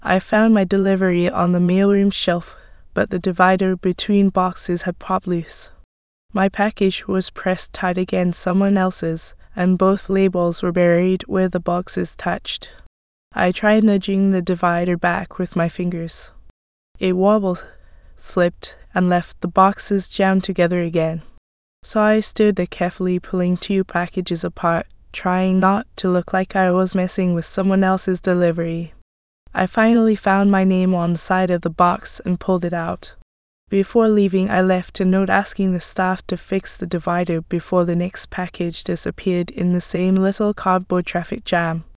I found my delivery on the mailroom shelf, but the divider between boxes had popped loose. My package was pressed tight against someone else's, and both labels were buried where the boxes touched. I tried nudging the divider back with my fingers. It wobbled, slipped, and left the boxes jammed together again. So I stood there carefully pulling two packages apart, trying not to look like I was messing with someone else's delivery. I finally found my name on the side of the box and pulled it out. Before leaving, I left a note asking the staff to fix the divider before the next package disappeared in the same little cardboard traffic jam.